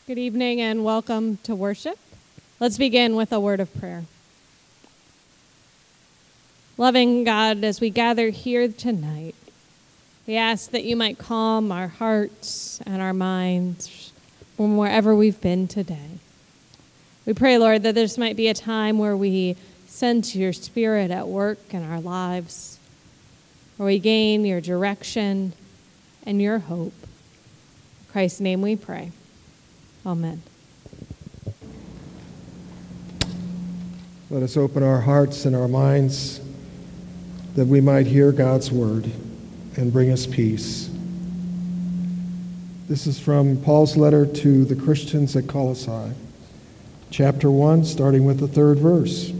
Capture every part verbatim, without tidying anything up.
Good evening and welcome to worship. Let's begin with a word of prayer. Loving God, as we gather here tonight, we ask that you might calm our hearts and our minds from wherever we've been today. We pray, Lord, that this might be a time where we sense your spirit at work in our lives, where we gain your direction and your hope. In Christ's name we pray. Amen. Let us open our hearts and our minds that we might hear God's word and bring us peace. This is from Paul's letter to the Christians at Colossae, chapter one, starting with the third verse.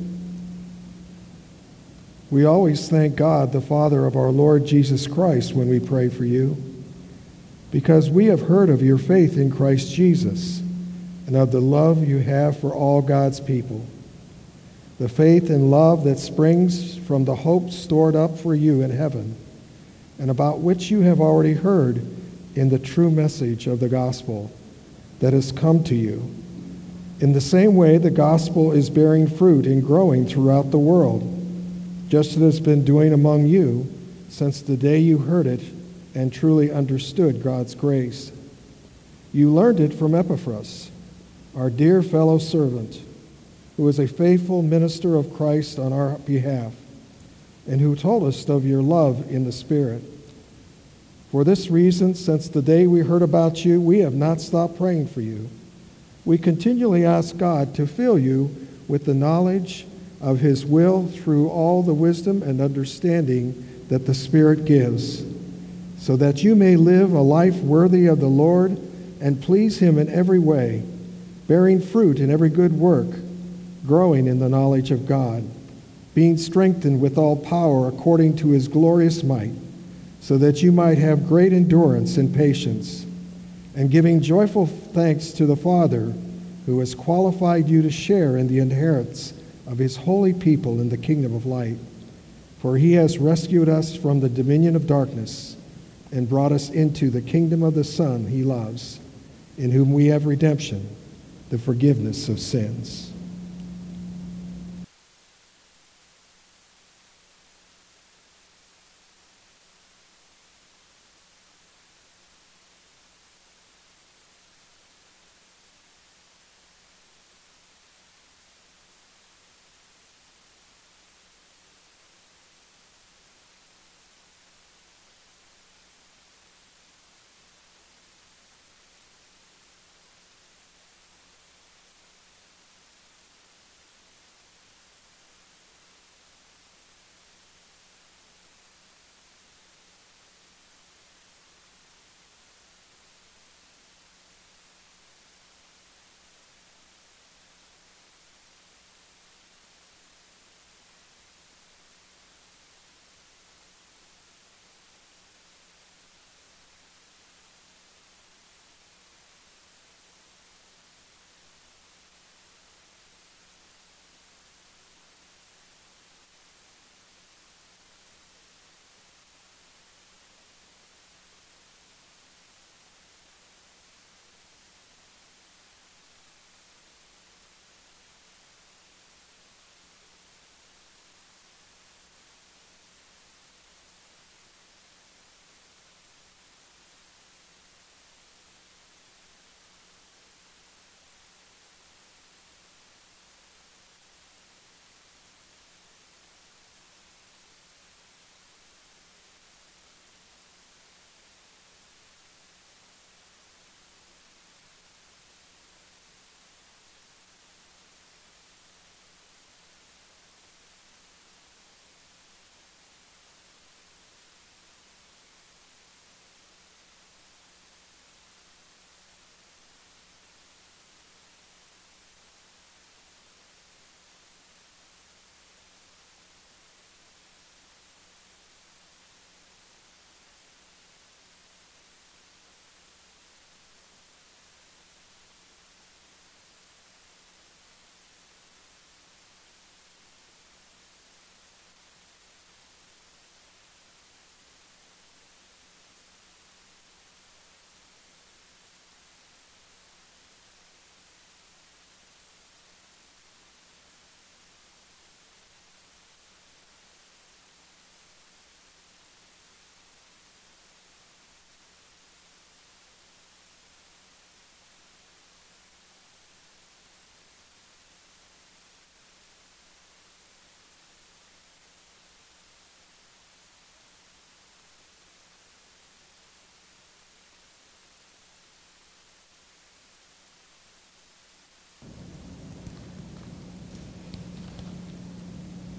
We always thank God, the Father of our Lord Jesus Christ, when we pray for you, because we have heard of your faith in Christ Jesus and of the love you have for all God's people, the faith and love that springs from the hope stored up for you in heaven, and about which you have already heard in the true message of the gospel that has come to you. In the same way, the gospel is bearing fruit and growing throughout the world, just as it has been doing among you since the day you heard it and truly understood God's grace. You learned it from Epaphras, our dear fellow servant, who is a faithful minister of Christ on our behalf, and who told us of your love in the Spirit. For this reason, since the day we heard about you, we have not stopped praying for you. We continually ask God to fill you with the knowledge of his will through all the wisdom and understanding that the Spirit gives, so that you may live a life worthy of the Lord and please him in every way, bearing fruit in every good work, growing in the knowledge of God, being strengthened with all power according to his glorious might, so that you might have great endurance and patience, and giving joyful thanks to the Father, who has qualified you to share in the inheritance of his holy people in the kingdom of light. For he has rescued us from the dominion of darkness and brought us into the kingdom of the Son he loves, in whom we have redemption, the forgiveness of sins.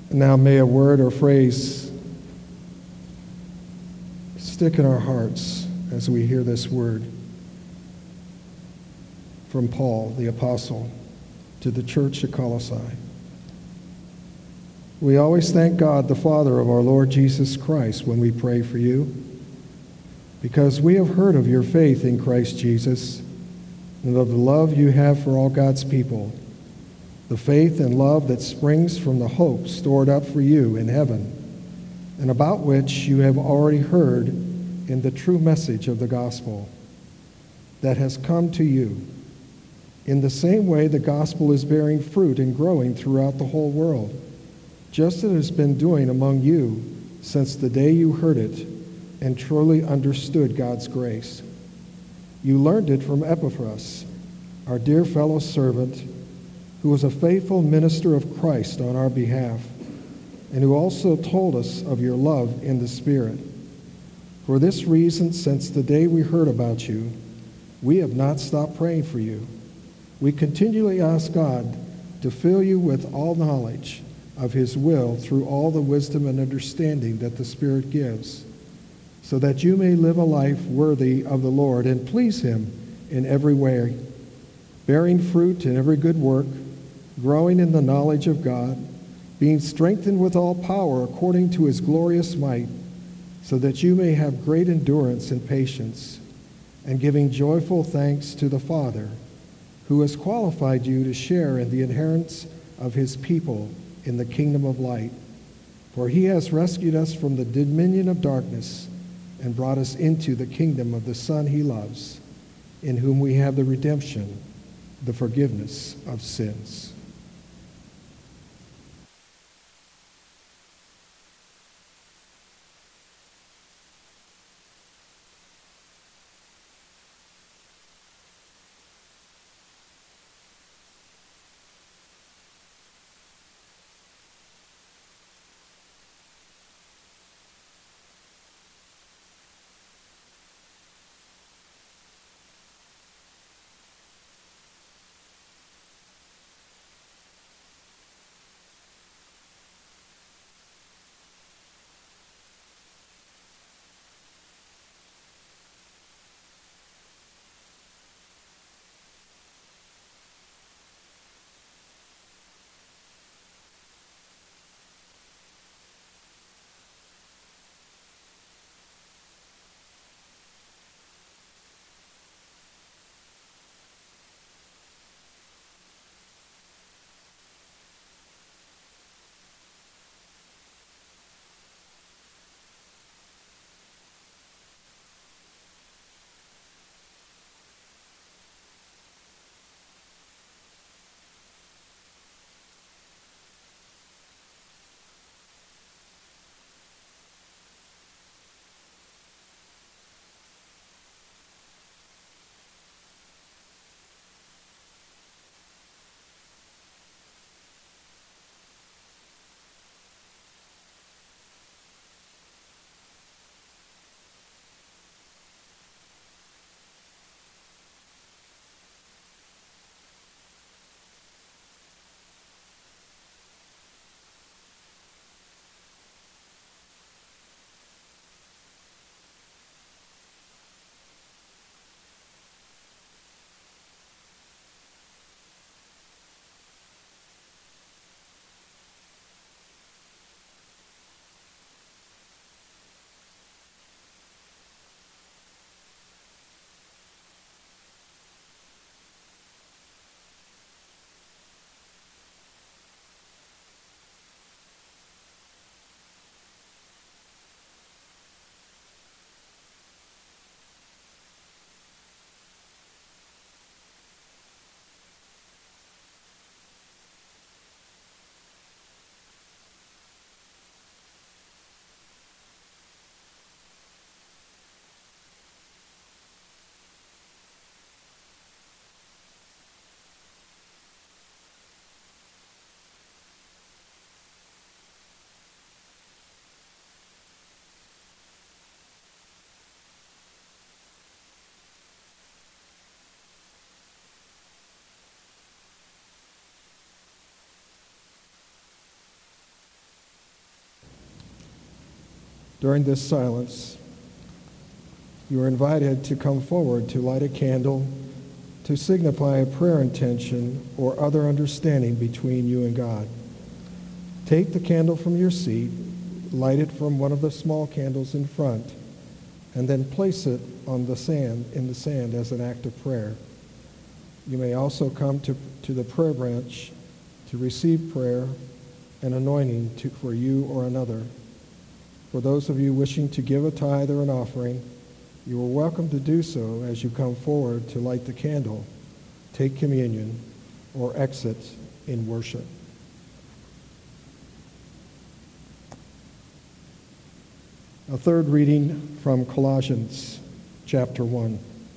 Now may a word or phrase stick in our hearts as we hear this word from Paul, the apostle, to the church at Colossae. We always thank God, the Father of our Lord Jesus Christ, when we pray for you, because we have heard of your faith in Christ Jesus and of the love you have for all God's people, the faith and love that springs from the hope stored up for you in heaven, and about which you have already heard in the true message of the gospel that has come to you. In the same way, the gospel is bearing fruit and growing throughout the whole world, just as it has been doing among you since the day you heard it and truly understood God's grace. You learned it from Epaphras, our dear fellow servant, who was a faithful minister of Christ on our behalf, and who also told us of your love in the Spirit. For this reason, since the day we heard about you, we have not stopped praying for you. We continually ask God to fill you with all knowledge of his will through all the wisdom and understanding that the Spirit gives, so that you may live a life worthy of the Lord and please him in every way, bearing fruit in every good work, growing in the knowledge of God, being strengthened with all power according to his glorious might, so that you may have great endurance and patience, and giving joyful thanks to the Father, who has qualified you to share in the inheritance of his people in the kingdom of light. For he has rescued us from the dominion of darkness and brought us into the kingdom of the Son he loves, in whom we have the redemption, the forgiveness of sins. During this silence, you are invited to come forward to light a candle to signify a prayer intention or other understanding between you and God. Take the candle from your seat, light it from one of the small candles in front, and then place it on the sand, in the sand as an act of prayer. You may also come to, to the prayer branch to receive prayer and anointing to, for you or another. For those of you wishing to give a tithe or an offering, you are welcome to do so as you come forward to light the candle, take communion, or exit in worship. A third reading from Colossians chapter one.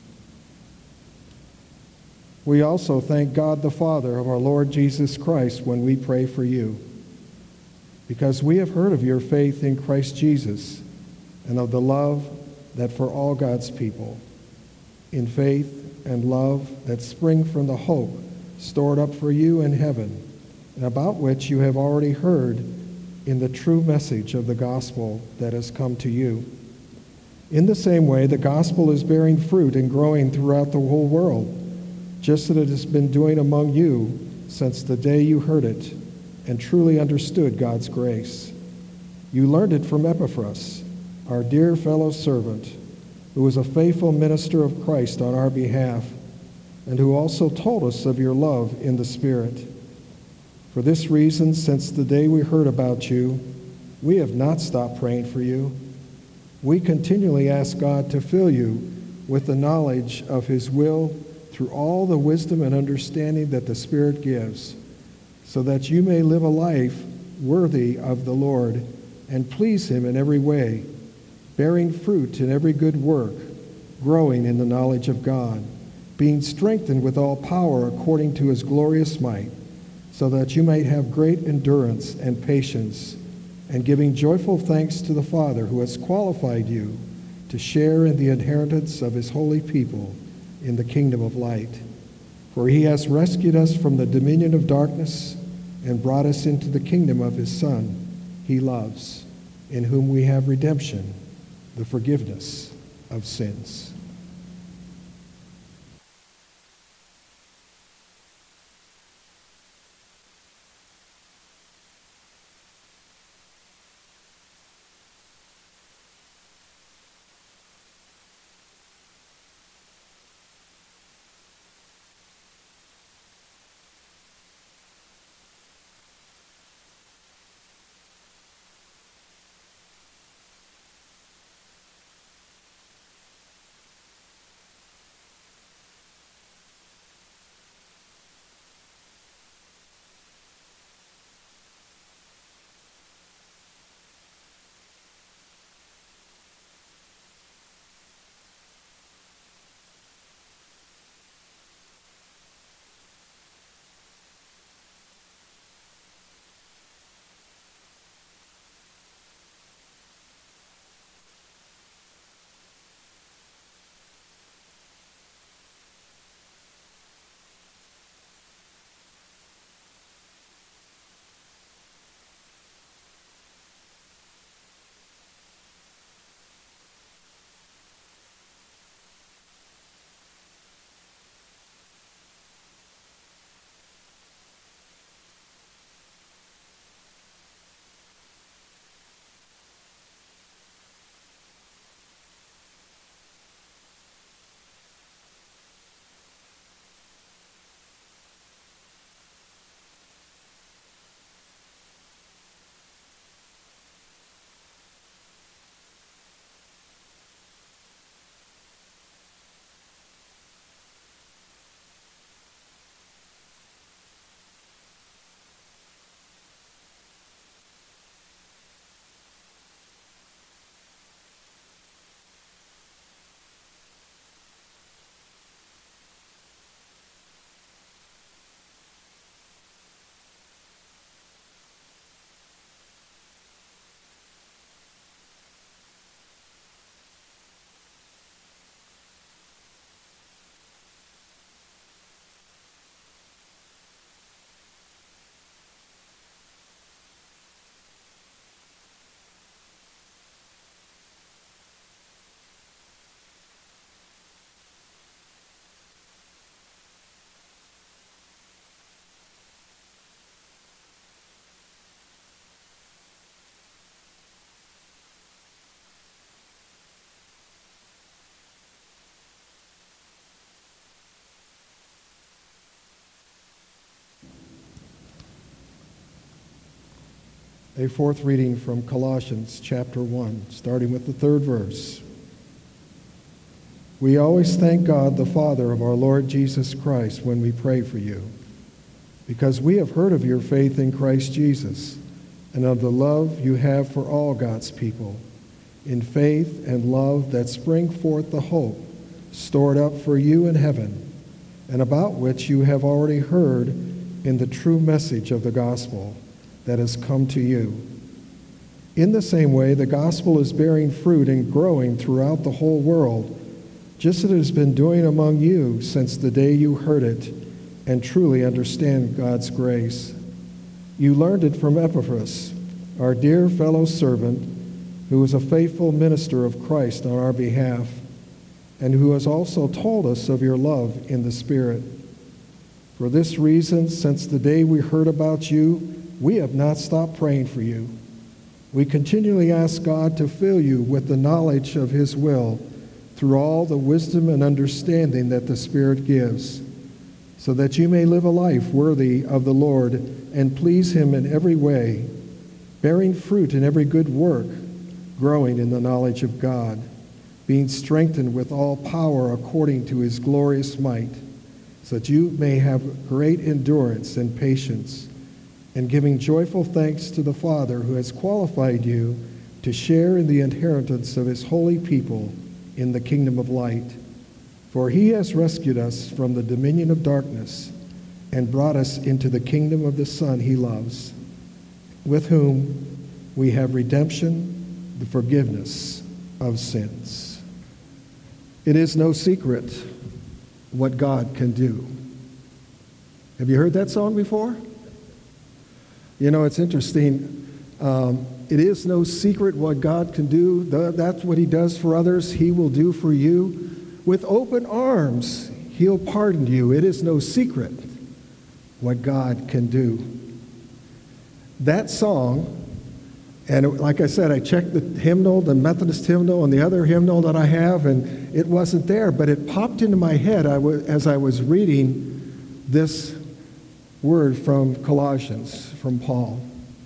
We also thank God the Father of our Lord Jesus Christ when we pray for you, because we have heard of your faith in Christ Jesus and of the love that for all God's people, in faith and love that spring from the hope stored up for you in heaven, and about which you have already heard in the true message of the gospel that has come to you. In the same way, the gospel is bearing fruit and growing throughout the whole world, just as it has been doing among you since the day you heard it and truly understood God's grace. You learned it from Epaphras, our dear fellow servant, who was a faithful minister of Christ on our behalf, and who also told us of your love in the Spirit. For this reason, since the day we heard about you, we have not stopped praying for you. We continually ask God to fill you with the knowledge of his will through all the wisdom and understanding that the Spirit gives, so that you may live a life worthy of the Lord and please him in every way, bearing fruit in every good work, growing in the knowledge of God, being strengthened with all power according to his glorious might, so that you might have great endurance and patience, and giving joyful thanks to the Father who has qualified you to share in the inheritance of his holy people in the kingdom of light. For he has rescued us from the dominion of darkness and brought us into the kingdom of his Son he loves, in whom we have redemption, the forgiveness of sins. A fourth reading from Colossians chapter one, starting with the third verse. We always thank God, the Father of our Lord Jesus Christ, when we pray for you, because we have heard of your faith in Christ Jesus and of the love you have for all God's people, in faith and love that spring forth the hope stored up for you in heaven, and about which you have already heard in the true message of the gospel that has come to you. In the same way, the gospel is bearing fruit and growing throughout the whole world, just as it has been doing among you since the day you heard it and truly understand God's grace. You learned it from Epaphras, our dear fellow servant, who is a faithful minister of Christ on our behalf, and who has also told us of your love in the Spirit. For this reason, since the day we heard about you, we have not stopped praying for you. We continually ask God to fill you with the knowledge of his will through all the wisdom and understanding that the Spirit gives, so that you may live a life worthy of the Lord and please him in every way, bearing fruit in every good work, growing in the knowledge of God, being strengthened with all power according to his glorious might, so that you may have great endurance and patience, and giving joyful thanks to the Father who has qualified you to share in the inheritance of his holy people in the kingdom of light. For he has rescued us from the dominion of darkness and brought us into the kingdom of the Son he loves, with whom we have redemption, the forgiveness of sins. It is no secret what God can do. Have you heard that song before? You know, it's interesting. Um, it is no secret what God can do. That's what he does for others, he will do for you. With open arms, he'll pardon you. It is no secret what God can do. That song, and it, like I said, I checked the hymnal, the Methodist hymnal, and the other hymnal that I have, and it wasn't there, but it popped into my head I was, as I was reading this word from Colossians, from Paul.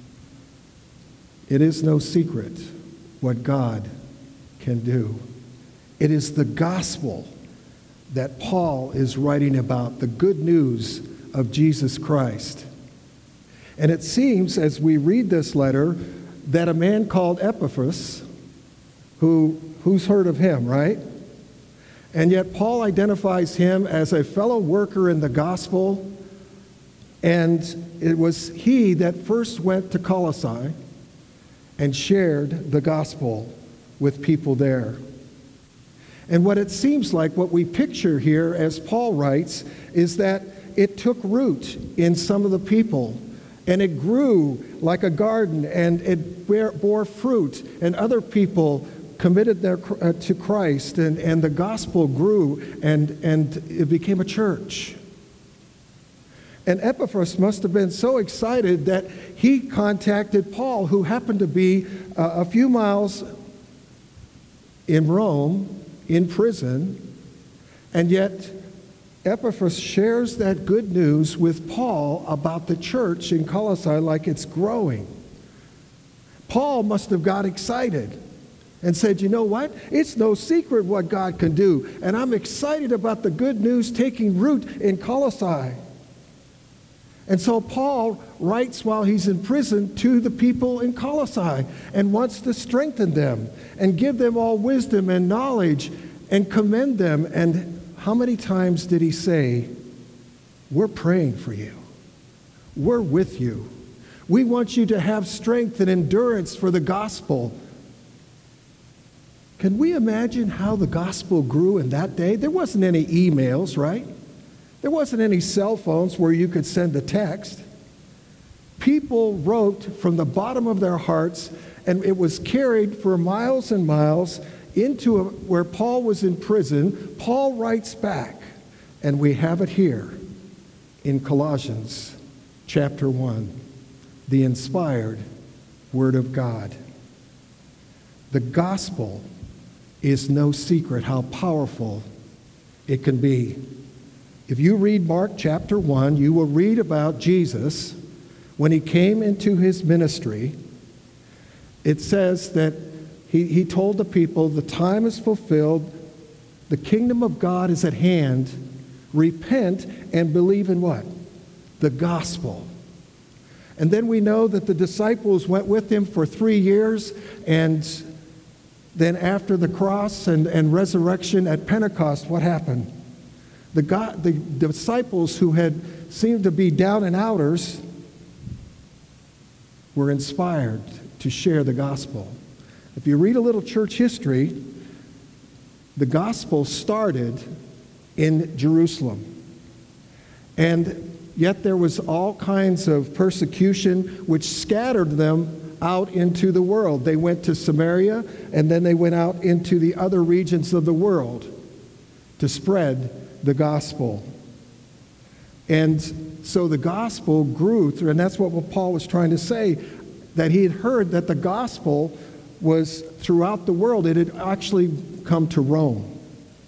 It is no secret what God can do. It is the gospel that Paul is writing about, the good news of Jesus Christ. And it seems, as we read this letter, that a man called Epaphras, who, who's heard of him, right? And yet Paul identifies him as a fellow worker in the gospel, and it was he that first went to Colossae and shared the gospel with people there. And what it seems like, what we picture here as Paul writes, is that it took root in some of the people, and it grew like a garden, and it bear, bore fruit, and other people committed their, uh, to Christ, and, and the gospel grew, and, and it became a church. And Epaphras must have been so excited that he contacted Paul, who happened to be uh, a few miles in Rome, in prison, and yet Epaphras shares that good news with Paul about the church in Colossae like it's growing. Paul must have got excited and said, you know what? It's no secret what God can do, and I'm excited about the good news taking root in Colossae. And so Paul writes while he's in prison to the people in Colossae and wants to strengthen them and give them all wisdom and knowledge and commend them. And how many times did he say, we're praying for you. We're with you. We want you to have strength and endurance for the gospel. Can we imagine how the gospel grew in that day? There wasn't any emails, right? There wasn't any cell phones where you could send a text. People wrote from the bottom of their hearts, and it was carried for miles and miles into a, where Paul was in prison. Paul writes back, and we have it here in Colossians chapter one, the inspired Word of God. The gospel is no secret how powerful it can be. If you read Mark chapter one, you will read about Jesus when he came into his ministry, it says that he, he told the people, the time is fulfilled, the kingdom of God is at hand, repent and believe in what? The gospel. And then we know that the disciples went with him for three years, and then after the cross and, and resurrection at Pentecost, what happened? The, God, the disciples who had seemed to be down and outers were inspired to share the gospel. If you read a little church history, the gospel started in Jerusalem. And yet there was all kinds of persecution which scattered them out into the world. They went to Samaria, and then they went out into the other regions of the world to spread the gospel. And so the gospel grew through, and that's what Paul was trying to say, that he had heard that the gospel was throughout the world. It had actually come to Rome.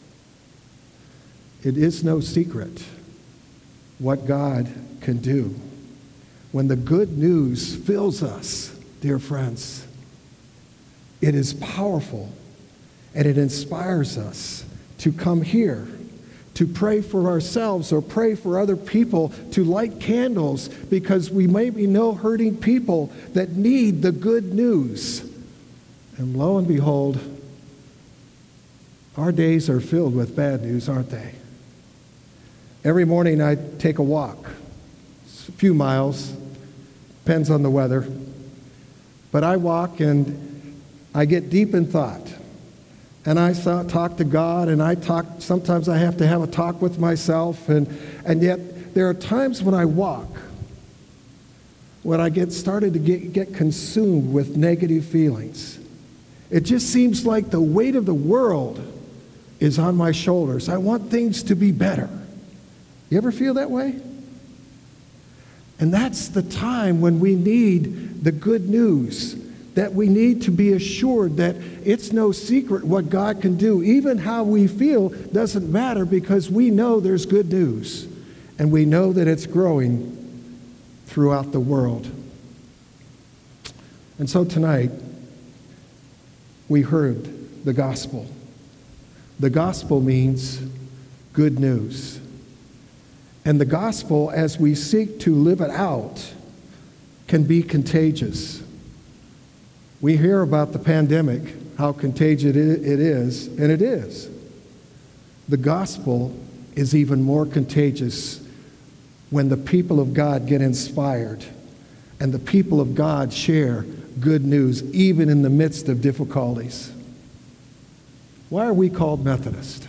It is no secret what God can do. When the good news fills us, dear friends, it is powerful, and it inspires us to come here, to pray for ourselves or pray for other people, to light candles, because we maybe know hurting people that need the good news. And lo and behold, our days are filled with bad news, aren't they? Every morning I take a walk. It's a few miles, depends on the weather. But I walk and I get deep in thought. And I talk to God, and I talk, sometimes I have to have a talk with myself. And, and yet there are times when I walk when I get started to get, get consumed with negative feelings. It just seems like the weight of the world is on my shoulders. I want things to be better. You ever feel that way? And that's the time when we need the good news, that we need to be assured that it's no secret what God can do. Even how we feel doesn't matter, because we know there's good news, and we know that it's growing throughout the world. And so tonight, we heard the gospel. The gospel means good news. And the gospel, as we seek to live it out, can be contagious. We hear about the pandemic, how contagious it is, and it is. The gospel is even more contagious when the people of God get inspired and the people of God share good news, even in the midst of difficulties. Why are we called Methodist?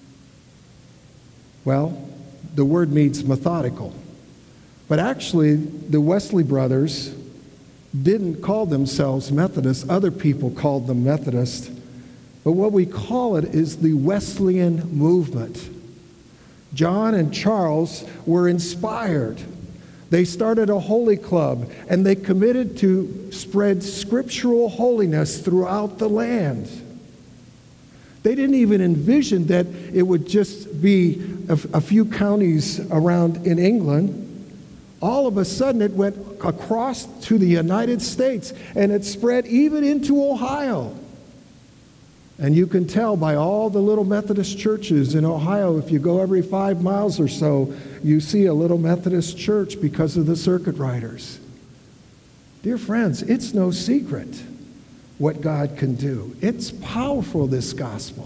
Well, the word means methodical. But actually, the Wesley brothers didn't call themselves Methodists. Other people called them Methodist. But what we call it is the Wesleyan movement. John and Charles were inspired. They started a holy club, and they committed to spread scriptural holiness throughout the land. They didn't even envision that it would just be a, a few counties around in England. All of a sudden, it went across to the United States, and it spread even into Ohio. And you can tell by all the little Methodist churches in Ohio, if you go every five miles or so, you see a little Methodist church because of the circuit riders. Dear friends, it's no secret what God can do. It's powerful, this gospel.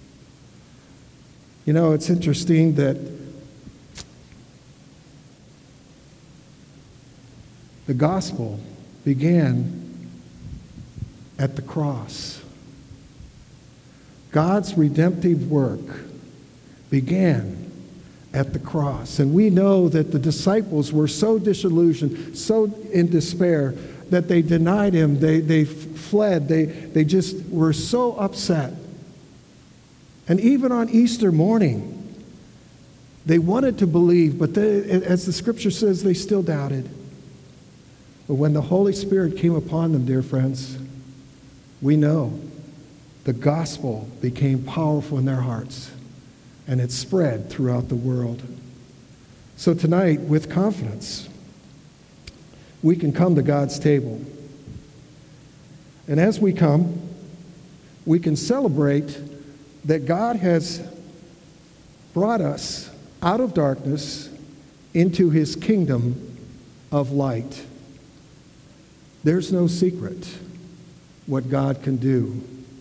You know, it's interesting that the gospel began at the cross. God's redemptive work began at the cross. And we know that the disciples were so disillusioned, so in despair, that they denied him. They, they fled. They, they just were so upset. And even on Easter morning, they wanted to believe, but they, as the scripture says, they still doubted. But when the Holy Spirit came upon them, dear friends, we know the gospel became powerful in their hearts, and it spread throughout the world. So tonight, with confidence, we can come to God's table. And as we come, we can celebrate that God has brought us out of darkness into his kingdom of light. There's no secret what God can do.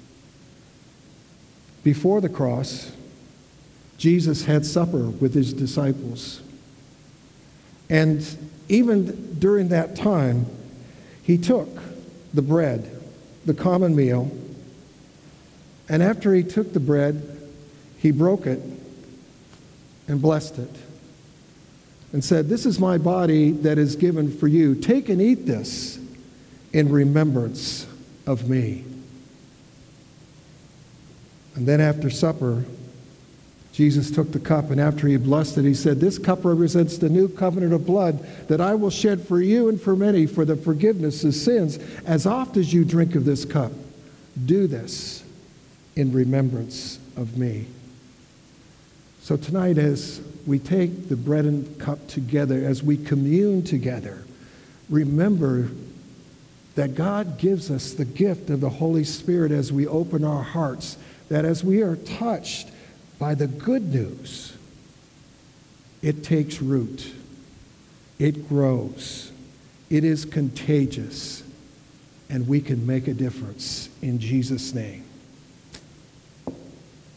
Before the cross, Jesus had supper with his disciples. And even during that time, he took the bread, the common meal, and after he took the bread, he broke it and blessed it and said, "This is my body that is given for you. Take and eat this in remembrance of me." And then after supper, Jesus took the cup, and after he blessed it, he said, "This cup represents the new covenant of blood that I will shed for you and for many for the forgiveness of sins. As oft as you drink of this cup, do this in remembrance of me." So tonight, as we take the bread and cup together, as we commune together, remember that God gives us the gift of the Holy Spirit as we open our hearts, that as we are touched by the good news, it takes root, it grows, it is contagious, and we can make a difference in Jesus' name.